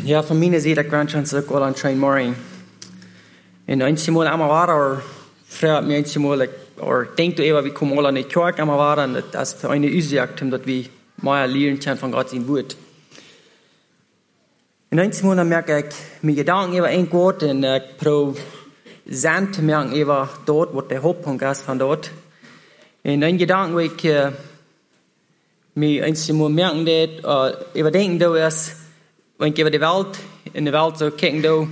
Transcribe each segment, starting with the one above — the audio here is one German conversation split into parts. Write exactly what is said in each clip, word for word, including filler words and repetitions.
Ja, van mijn zijde kwam ik ook al aan zijn morgen. En eenmaal aan waren, vraagt me eenmaal, of denkt u even, we komen al aan de kerk aan waren, en dat is voor een uitzicht, dat we meer leren kunnen van God zijn woord. En eenmaal dan merk ik, mijn gedanken even een woord, en ik probeer zijn te merken even dort, wat de hoofdpunt is van dort. En een gedanken, waar ik uh, me eenmaal merken dat, uh, even denken dat is, wenn ich über die Welt, in der Welt so kicken, da,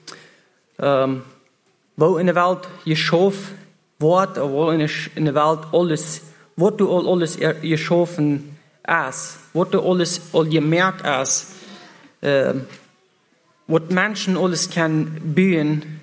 ähm, wo in der Welt geschaffen wird, oder wo in der Welt alles, was du alles geschaffen ist, was du alles all gemerkt ist, ähm, was Menschen alles kann bauen,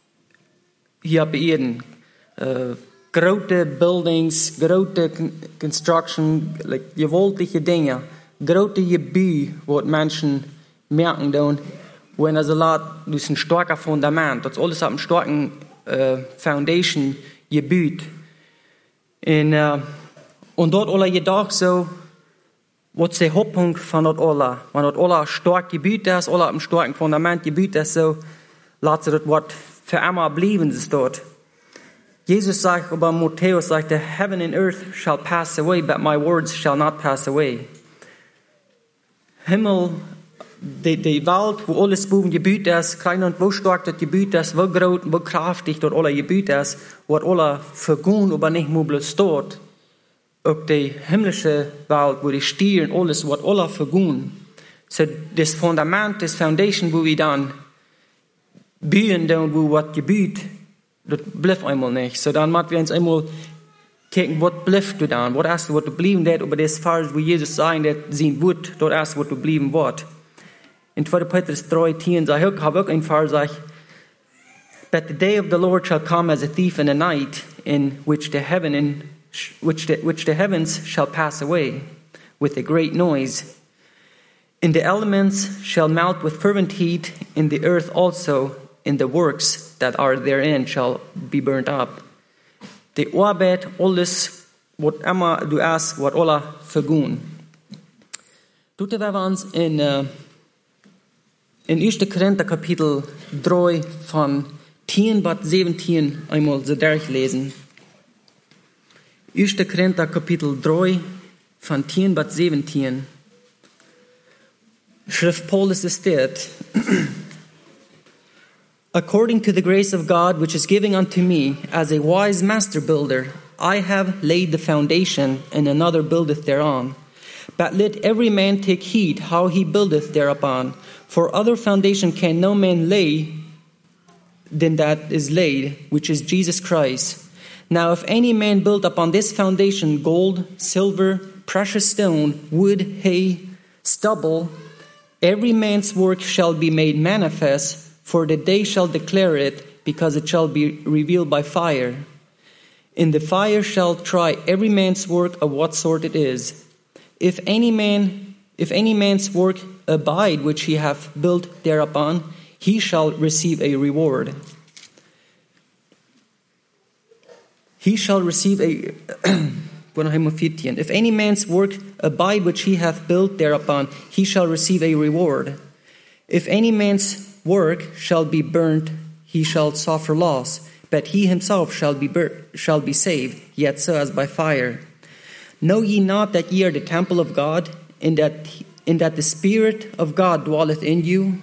hier auf Erden. Äh, große Buildings, große Construction, like, gewaltige Dinge, große Gebäude, was Menschen merken dann, wenn also laut durch ein starker Fundament, das alles auf einem starken äh, Foundation gebaut. Und, äh, und dort alle gedacht so, was der Hauptpunkt von dort alle, wenn dort alle stark gebaut ist, alle auf einem starken Fundament gebaut ist, so, lasst sich das Wort für immer bleiben, ist dort. Jesus sagt, aber Matthäus sagt, heaven and earth shall pass away, but my words shall not pass away. Himmel, Die, die Welt, wo alles boven gebaut ist, klein und wo stark das gebaut ist, wo groß, wo kraftig dort alles gebaut ist, wird alles vergehen, aber nicht mehr bloß dort. Auch die himmlische Welt, wo die Stieren, alles wird alles vergehen. So das Fundament, das Foundation, wo wir dann bauen, dann wo was gebaut, das bleibt einmal nicht. So dann müssen wir uns einmal gucken, was bleibt du dann, was erst wird du bleiben, das über das Fall, wo Jesus sagt, das sein wird, dort erst wird du bleiben wird. In Zweiter Petrus drei zehn sagt, ich habe auch einen Vers, sagt, but the day of the Lord shall come as a thief in the night, in which the heaven in, which the, which the heavens shall pass away with a great noise, and the elements shall melt with fervent heat, and the earth also, and the works that are therein shall be burnt up. Die Arbeit, alles, was immer du hast, wird alle vergehen. Tut wir uns in uh, In erster Korinther Kapitel drei von zehn bis siebzehn einmal so durchlesen. erster Korinther Kapitel drei von zehn bis siebzehn. Schrift Paulus ist dort. According to the grace of God which is given unto me as a wise master builder, I have laid the foundation, and another buildeth thereon. But let every man take heed how he buildeth thereupon. For other foundation can no man lay than that is laid, which is Jesus Christ. Now if any man build upon this foundation gold, silver, precious stone, wood, hay, stubble, every man's work shall be made manifest, for the day shall declare it, because it shall be revealed by fire. And the fire shall try every man's work of what sort it is. If any man, if any man's work abide which he hath built thereupon, he shall receive a reward. He shall receive a if any man's work abide which he hath built thereupon, he shall receive a reward. If any man's work shall be burnt, he shall suffer loss, but he himself shall be bur- shall be saved, yet so as by fire. Know ye not that ye are the temple of God, and that and that the Spirit of God dwelleth in you?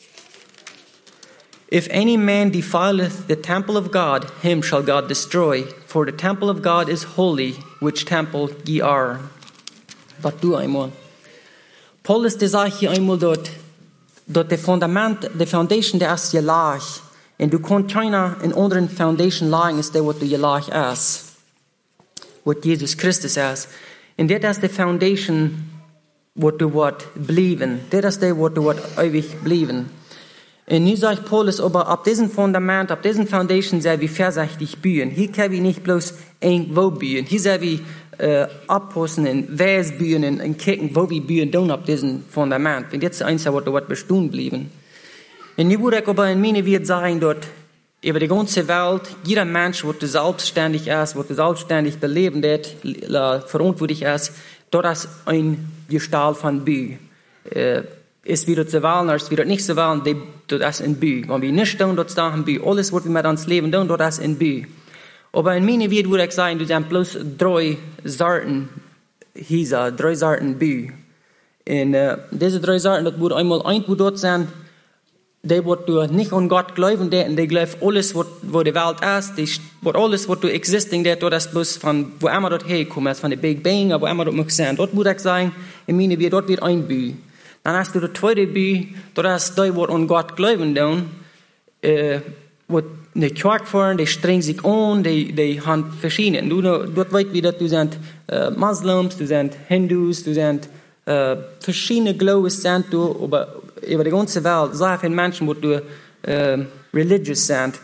If any man defileth the temple of God, him shall God destroy. For the temple of God is holy, which temple ye are. Wat du einmal. Paulus der sagt hier einmal dort, dort der Fundament, der Foundation der ist gelag. Und du kannst keiner in anderen Foundation lagen, ist der, was du gelag ist. Was Jesus Christus ist. Und das ist die Foundation, was du wird bleiben. Das ist der, was du wird ewig bleiben. Und nu sagt Paulus, aber ab diesem Fundament, ab diesem Foundation sei wir vorsichtig bauen. Hier können wir nicht bloß irgendwo bauen. Hier sei wir äh, abpassen und was bauen und, und gucken, wo wir bauen, dann ab diesem Fundament. Und jetzt ist eins, was du wird bestehen bleiben. Und nu würde ich aber in meine wird sagen, dort über die ganze Welt, jeder Mensch, der selbstständig ist, der selbstständig beleben wird, verantwortlich ist, dort ist ein Gestalt von Bü. Äh, ist wieder zu wählen, als wieder nicht zu wählen, die, das ist in Bü. Wenn wir nicht tun, das da in Bü. Alles, was wir mit uns Leben tun, das ist in Bü. Aber in meiner Welt würde ich sagen, du sind bloß drei Sorten Hisa, drei Sorten Bü. Und uh, diese drei Sorten, das würde einmal ein, wo dort sein, die, wo du nicht an Gott glauben, die, und die glauben alles, was die Welt ist, die, was alles, was du existing, das ist bloß von, wo immer dort herkommt, von der Big Bang, wo immer dort muss sein. Dort würde ich sagen, in meiner Welt, dort wird ein Bü. Dann hast du der zweite Bü, das ist die, die an Gott glauben, dann, äh, wo die Kirche fahren, die strengen sich an, die, die haben verschiedene. Du, dort weißt wie das, du sind äh, Moslems, du sind Hindus, du sind äh, verschiedene Glauben sind du, aber über die ganze Welt, sehr viele Menschen, die du äh, religious sind,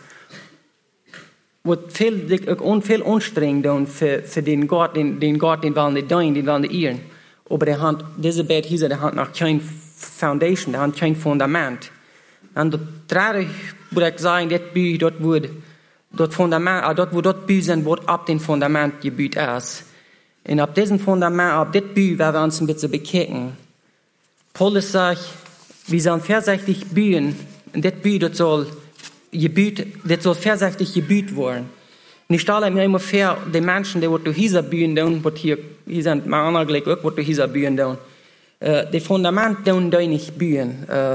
wo viel, und viel anstrengend für, für den Gott, den, den Gott, den wollen die dienen, den wollen die ehren. Aber die haben, diese Bett hier, die haben noch kein Foundation, die haben kein Fundament. Und das würde ich sagen, dort Bü, dort wird, dort Fundament, äh, dort wo dort Bü sind, wird ab dem Fundament gebaut ist. Und ab diesem Fundament, ab das Bü, werden wir uns ein bisschen bekicken. Paulus sagt, wir sollen vorsichtig bühen, und das Bü, das soll gebaut, das soll vorsichtig gebaut werden. Und ich stelle mir immer vor, die Menschen, die du hier bühen, die hier, hier sind, meine anderen gleich auch, die du hier bühen, äh, die Fundament, die du nicht bühen. Äh,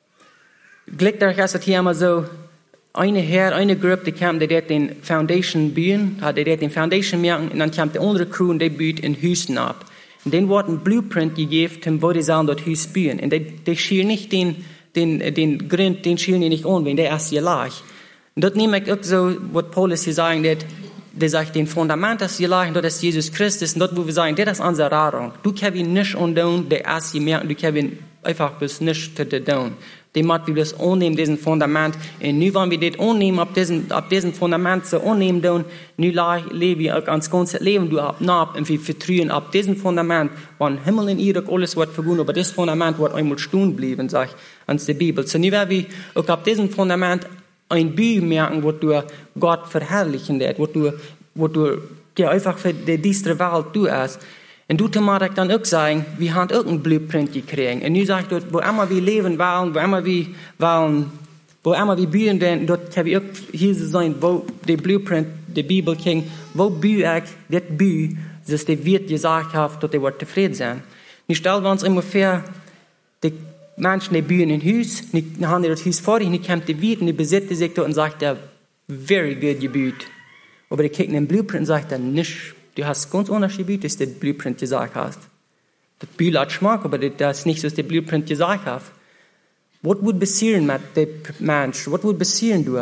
Gleich dadurch ist es hier immer so, eine Herr, eine Gruppe, die kam, die dort den Foundation bühen, die dort den Foundation merken, und dann kam die andere Crew und die büht in Houston ab. Und denen wurde ein Blueprint gegeben, wo die sollen dort Hüs bühen. Und die, die schielen nicht den, den, den Grund, den schielen die nicht an, wenn der erst hier lag. Und dort nehme ich auch so, was Paulus hier sagen, der, der sagt, den Fundament, das hier lag, und dort ist Jesus Christus, und dort, wo wir sagen, das ist unsere Rahrung. Du kannst ihn nicht undun, der erst hier merken, du kannst ihn einfach bis nicht zu tun. Die macht wir das annehmen, diesen Fundament. Und nu wollen wir das annehmen, ab diesem, ab diesem Fundament zu annehmen, dann, nu leben wir ganz ganze Leben, du ab, nach, und wir vertrauen ab diesem Fundament, wann Himmel und Erde, alles wird vergehen, aber das Fundament wird einmal stehen bleiben, sagt uns die Bibel. So nu werden wir auch ab diesem Fundament ein Bü merken, wo du Gott verherrlichen wird, wo du, wo du, ja, einfach für die düstere Welt du hast. Und du thematisch dann auch sagen, wir haben auch einen Blueprint gekriegt. Und nu sagt dort, wo immer wir leben wollen, wo immer wir wollen, wo immer wir bühen werden, dort können wir auch hier sein, wo der Blueprint, die Bibel kriegen, wo bühe ich, das bühe, dass der Wirt gesagt hat, dass der wird zufrieden sein. Nu stellen wir uns immer vor, die Menschen, die bühen in Haus, die haben das Haus vor sich, die kommt der Wirt und die besitzen sich dort und sagt, der, very good gebüht. Aber die kriegen den Blueprint und sagt, der nicht. Du hast ganz unterschiedlich, dass der Blueprint gesagt hast. Das Bild hat Geschmack, aber das ist nicht so, dass der Blueprint gesagt hat. Was würde passieren mit dem Mensch? Was würde passieren, du?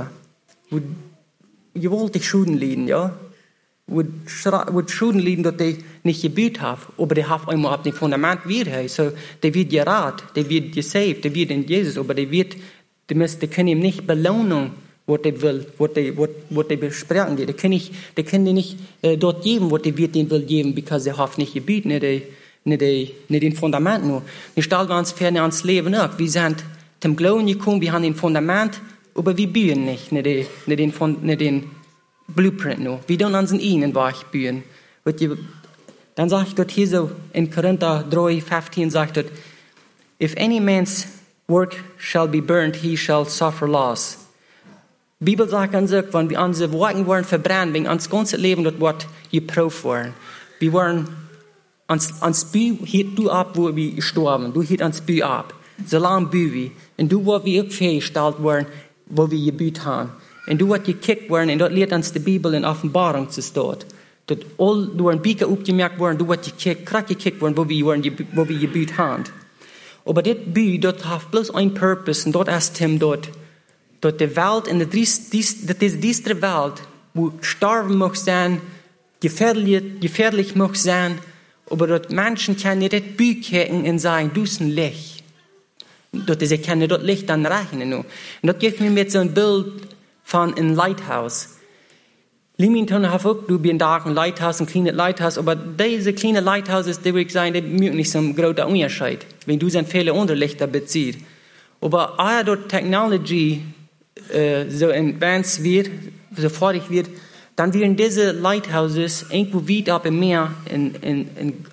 Je wollt dich Schulden leiden, ja? Würde Schulden leiden, dass die nicht gebüht haben, aber die haben einmal auf dem Fundament wieder. So, der wird gerat, der wird gesaved, der wird in Jesus, aber der wird, die, müssen, die können ihm nicht Belohnung, was der will, was der, was, was der besprechen geht. Der kann nicht, der kann dir nicht äh, dort geben, was der wird den will geben, because der hat nicht gebiet, nicht der, nicht der, nicht den Fundament nur. Wir stellen uns fern ans Leben ab. Wir sind zum Glauben gekommen, wir haben den Fundament, aber wir bühen nicht, nicht den, nicht den, nicht den Blueprint nur. Wir tun uns in ihnen wach bühen. Dann sagt ich dort hier so, in Korinther drei, fünfzehn sagt dort, if any man's work shall be burnt, he shall suffer loss. Die Bibel sagt uns auch, wenn wir unsere Worte werden verbrannt, wenn unser ganzes Leben dort wird geprüft worden. Wir waren ans, ans Bü, hielt du ab, wo wir gestorben, du hielt ans Bü ab. So lange Bü wir. Und du, wo wir auch festgestellt worden, wo wir gebüht haben. Und du, wird gekickt worden, und dort lehrt uns die Bibel in Offenbarung zu stehen. Dort all, du ein Bieker aufgemerkt worden, du, wird gekickt, krack gekickt worden, wo wir, wo wir gebüht haben. Aber das Bü, dort hat bloß ein Purpose, und dort ist Tim dort, dort die Welt, in der dies, dies, diese Welt, wo sterben muss sein, gefährlich, gefährlich muss sein, aber dort Menschen können das Bü kicken und sagen, du bist ein Licht. Dort sie können dort Licht dann rechnen. Und dort gibt mir mit so ein Bild von einem Lighthouse. Leamington hat auch, du bist da ein Lighthouse, ein kleines Lighthouse, aber diese kleinen Lighthouses, die würde ich sagen, die mögen nicht so einen großen Unterschied, wenn du sind viele andere Lichter beziehst. Aber auch dort Technology äh, so advanced wird, so fertig wird, dann werden diese Lighthouses irgendwo weit ab im Meer in, in, in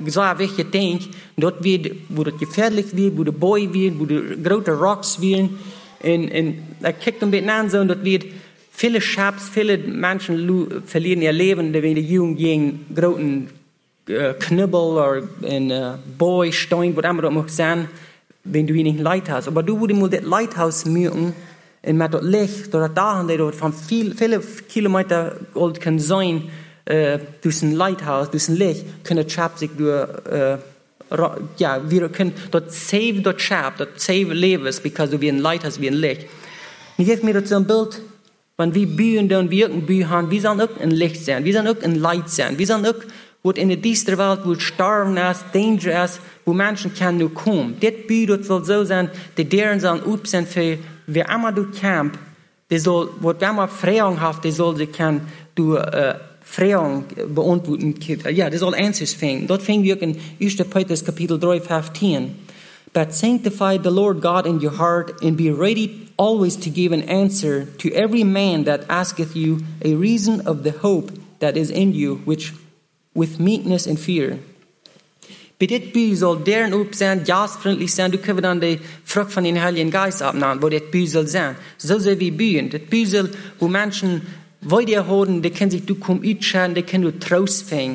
sehr wichtig Ding, dort wird, wo das gefährlich wird, wo der Boy wird, wo die große Rocks werden. Und, und er kijkt ein bisschen an so, und dort wird viele Schabs, viele Menschen verlieren ihr Leben, wenn die Jugend gegen großen uh, Knibbel oder ein uh, Boy, Stein, was immer das mag sein, wenn du nicht ein Lighthouse. Aber du würdest mal das Lighthouse mögen, und mit das Licht, oder da, dort von viel, viele Kilometer alt kann sein, uh, durch ein Lighthouse, durch ein Licht, können Schabs sich durch, uh, ja, wir können dort save dort Schab, dort save Lebens, because du wie ein Lighthouse, wie ein Licht. Und ich gebe mir dazu ein Bild, wenn wir bühen, dann wir ein Büh haben, wir sollen auch ein Licht sein, wir sollen auch ein Light sein, wir sollen auch, wo in der düsteren Welt, wo Starben ist, Danger ist, wo Menschen kann nur kommen. Das Büh dort soll so sein, die deren sollen up sein für, wer immer du camp, die soll, wo wer immer Freiung hat, die soll sich kann, du, äh, Freiung beantworten. Ja, das soll Answers finden. Dort finden wir in erster Petrus Kapitel drei, fünfzehn. But sanctify the Lord God in your heart, and be ready always to give an answer to every man that asketh you a reason of the hope that is in you, which with meekness and fear. Bei dit Bü soll deren up sein, gastfreundlich sein, du kannst dann die Frucht von den Heiligen Geist abnehmen, wo dit Bü soll sein. So soll wie Bühen. Das Bü soll, wo Menschen weiter holen, die können sich du komm utschauen, die können du Trost finden.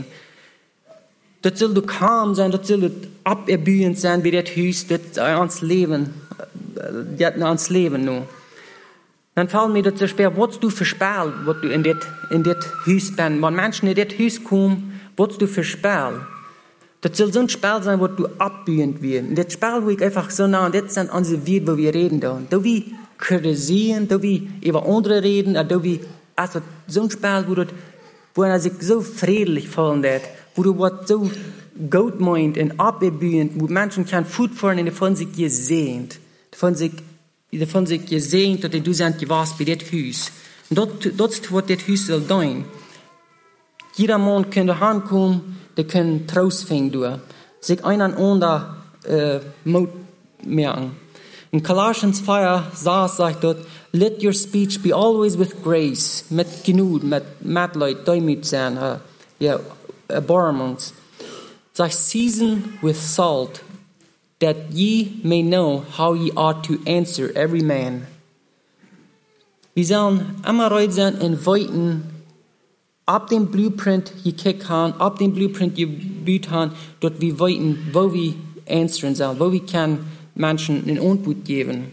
Das soll du calm sein, das soll du aberbühend sein, wie das Haus, das ans Leben, das ans Leben nur. Dann fallen mir dazu schwer, was du verspielt, was du in das, in das Haus bist. Wenn Menschen in das Haus kommen, was du verspielt. Das soll so ein Spiel sein, was du abbühend wirst. Und das Spiel, wo ich einfach so nah, und das sind unsere Werte, wo wir reden da. Da wir kritisieren, da wir über andere reden, da wir also so ein Spiel, wo, das, wo er sich so friedlich fühlen wird, wo du was so gut meint und abbühend, wo Menschen kann fortfahren und davon sich gesehnt, davon sich, davon sich gesehnt, dass du sind gewaßt bei dem Haus. Und dort, dort ist, was das Haus soll sein. Jeder Mann kann da hinkommen, der kann Trost finden, durch, sich einander äh, Mut merken. In Colossians vier sagt dort, let your speech be always with grace, mit Genug, mit Mitleid, Demut sein, uh, ja, Erbarmung. Sagt, season with salt, that ye may know how ye ought to answer every man. Wir sollen immer reut sein und weiten, ab dem Blueprint gekickt haben, ab dem Blueprint gebüht haben, dort wir weiten, wo wir answeren sollen, wo wir können Menschen einen Antwort geben.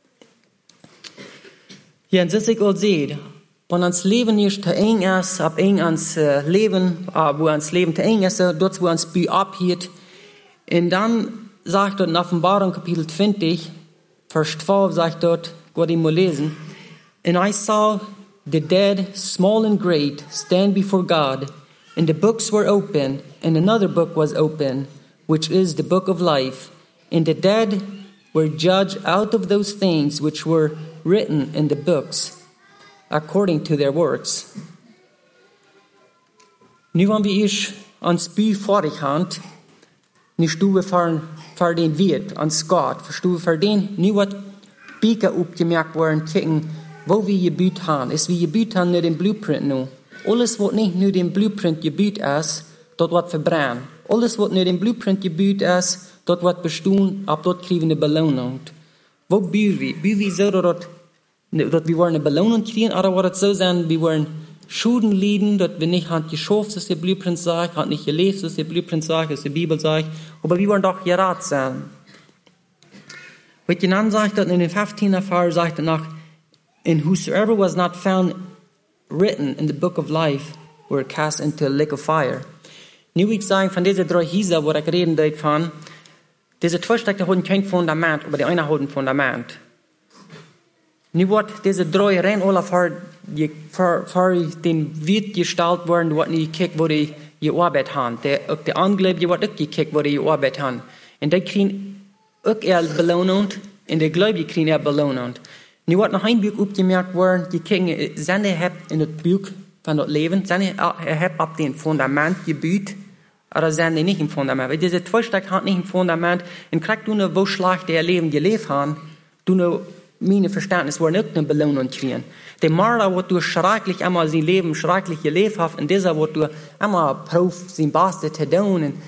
Ja, und das ich auch sehe, wenn uns Leben nicht zu eng ist, ab eng ans uh, Leben, uh, wo uns Leben zu eng ist, dort wo uns Bü abhielt, und dann sagt dort in Offenbarung Kapitel zwanzig, Vers zwölf, sagt dort, Gott ihm mal lesen, and I saw the dead, small and great, stand before God, and the books were open, and another book was open, which is the book of life. And the dead were judged out of those things which were written in the books, according to their works. Nu wenn wir ich ans Bü fertig haben, nu stuwe für, für den Wirt, ans Gott, stuwe für den, nu wat Bika aufgemerkt worden, kicken, wo wir gebüht haben. Es wie gebüht haben, nur den Blueprint nu. Alles, was nicht nur den Blueprint gebüht ist, dort wird verbrannt. Alles, was nur den Blueprint gebüht ist, dort wird bestehen, ab dort kriegen wir eine Belohnung. Wo bühen wir? Bühen wir so, dass, dass wir eine Belohnung kriegen, oder wird es so sein, wir wollen Schulden leiden, dass wir nicht haben geschafft, was der Blueprint sagt, haben nicht gelebt, was der Blueprint sagt, was die Bibel sagt, aber wir wollen doch gerat sein. Was dann sagt, in den fünfzehnten Vers sagt er nach, and whosoever was not found written in the book of life were cast into a lake of fire. Nu ich sagen, von diesen drei Häusern, wo ich reden darf von, diese zwei Stücke haben kein Fundament, aber die eine hat ein Fundament. Nu wird diese drei rein alle für, für, für den Wirt gestaltet worden, die wird nicht gekickt, wo die gearbeitet haben. Der, auch die Angläubige wird auch gekickt, wo die gearbeitet haben. Und die kriegen auch eher Belohnung, und die Gläubigen kriegen eher Belohnung. Nu wird noch ein Buch aufgemerkt worden, die kriegen seine Heb in das Buch von das Leben, seine Heb ab dem Fundament gebüht, oder sind die nicht im Fundament. Weil diese zwei Stücke haben nicht im Fundament, und kriegst du nur, wo schlecht der Leben gelebt haben, du nur, meine Verständnis, wollen auch eine Belohnung kriegen. Der Marder, wo du schrecklich einmal sein Leben schrecklich gelebt hast, und dieser, wo du einmal prof, sein Bestes zu tun, und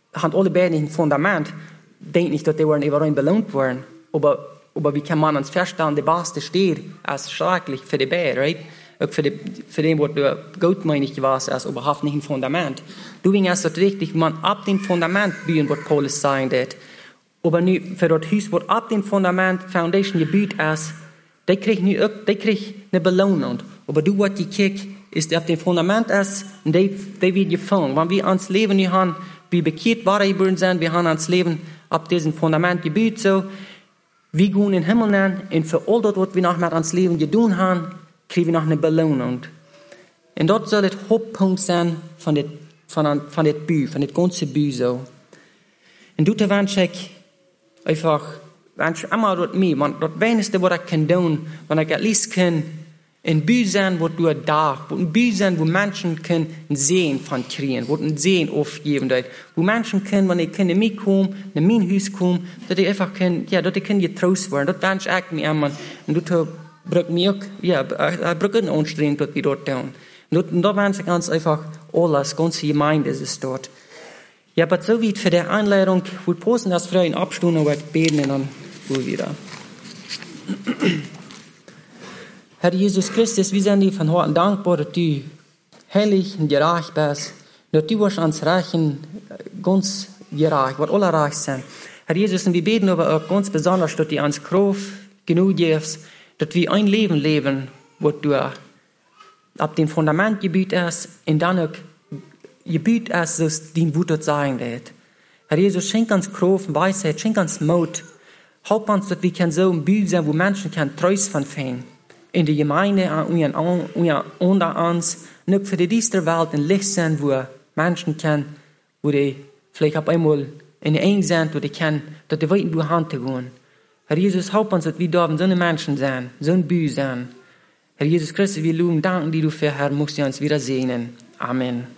haben alle beiden ein Fundament. Denk nicht, dass die waren überall belohnt worden. Aber, aber wie kann man uns feststellen, der Beste steht als schrecklich für die Bär, right? Auch für, die, für den, was du gutmeinig warst, als überhaupt nicht ein Fundament. Du wegen ist das richtig, wenn man ab dem Fundament bauen, was Paulus sagen wird. Aber nu, für das Haus, was ab dem Fundament, Foundation gebaut ist, die kriegt nu auch, die kriegt eine Belohnung. Aber du, was die Kirche ist, ab dem Fundament ist, und die, die wird gefangen. Wenn wir ans Leben nu haben, wie bekehrt waren geworden sind, wir haben ans Leben ab diesem Fundament gebaut, so, wir gehen in den Himmel nennen, und für all das, was wir noch mit ans Leben getan haben, kriegen wir noch eine Belohnung. Und dort soll der Hauptpunkt sein von dem von, von dem Büh, von dem ganzen Büh so. Und dort wünsche ich einfach, wünsche ich immer dort mir, man, das Wenigste, was ich kann tun, wenn ich at least kann, ein Büh sein, wo du da, wo ein Büh sein, wo Menschen können sehen von kriegen, wo ein Sehen aufgeben, wo Menschen können, wenn ich kann in mich kommen, in mein Haus kommen, dass ich einfach kann, ja, dass ich kann getrost werden, das wünsche ich mir immer. Und dort braucht mir auch, ja, ich brauche eine Anstrengung, dass wir dort tun. Und da wünsche ich ganz einfach alles, ganze Gemeinde ist es dort. Ja, aber so wie für die Einleitung, wir posten das früher in Abstunden, aber beten und dann wohl wieder. Herr Jesus Christus, wir sind dir von Herzen dankbar, dass du heilig und gerecht bist, dass du uns reichen, ganz gerecht, was alle reich sind. Herr Jesus, und wir beten aber auch ganz besonders, dass du uns Kraft genug gibst, dass wir ein Leben leben, was du ab dem Fundament gebaut ist, und dann auch gebaut ist, so dein Wort dort sagen wird. Herr Jesus, schenk uns Kraft, Weisheit, schenk uns Mut. Help uns, dass wir so ein Bild sein, wo Menschen können Treus von finden. In der Gemeinde und unter uns, nicht für die dieser Welt ein Licht sein, wo Menschen können, wo die vielleicht auf einmal in der Eng sind, wo die können, dass die weiten durch Hand gehen. Herr Jesus, help uns, dass wir da so eine Menschen sein, so ein Bild sein. Herr Jesus Christus, wir loben, danken dir, du für Herr, musst du uns wieder segnen. Amen.